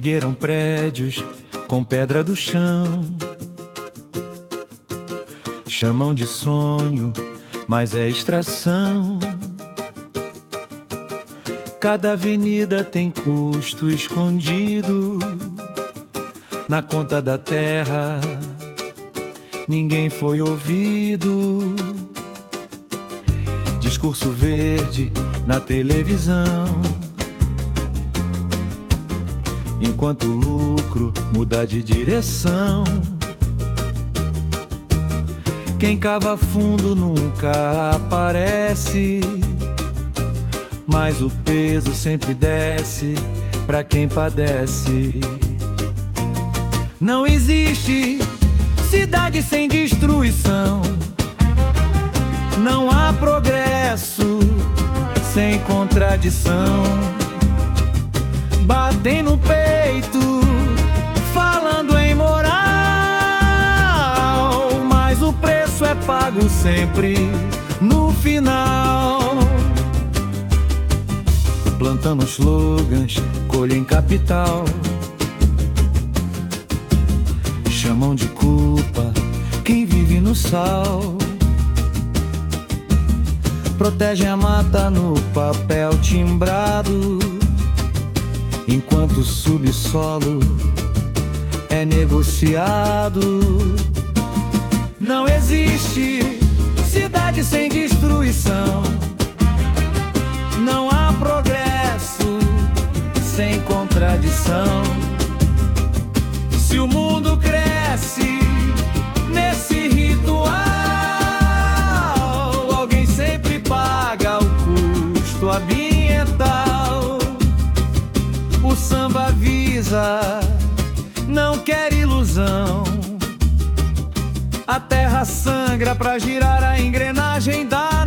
ergueram prédios com pedra do chão. Chamam de sonho, mas é extração. Cada avenida tem custo escondido. Na conta da terra, ninguém foi ouvido. Discurso verde na televisão, enquanto o lucro muda de direção. Quem cava fundo nunca aparece, mas o peso sempre desce pra quem padece. Não existe cidade sem destruição. Não há progresso sem contradição. Batem no peito, falando em moral, mas o preço é pago sempre no final. Plantando slogans, colhem capital. Chamam de culpa quem vive no sal. Protegem a mata no papel timbrado, enquanto o subsolo é negociado. Não existe cidade sem destruição. Não há progresso sem contradição. Se o mundo cresce nesse ritual, alguém sempre paga o custo ambiental. O samba avisa, não quer ilusão. A terra sangra pra girar a engrenagem da